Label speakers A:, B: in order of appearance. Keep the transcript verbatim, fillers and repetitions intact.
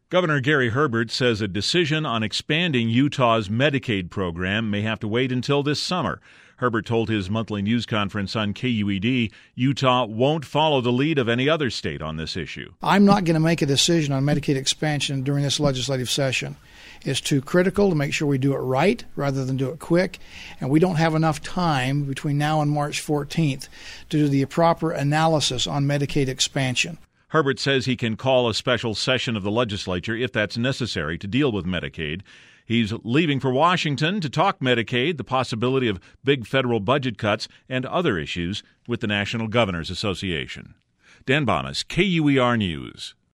A: Governor Gary Herbert says a decision on expanding Utah's Medicaid program may have to wait until this summer. Herbert told his monthly news conference on K U E D Utah won't follow the lead of any other state on this issue.
B: I'm not going to make a decision on Medicaid expansion during this legislative session. It's too critical to make sure we do it right rather than do it quick, and we don't have enough time between now and March fourteenth to do the proper analysis on Medicaid expansion.
A: Herbert says he can call a special session of the legislature if that's necessary to deal with Medicaid. He's leaving for Washington to talk Medicaid, the possibility of big federal budget cuts, and other issues with the National Governors Association. Dan Bomas, K U E R News.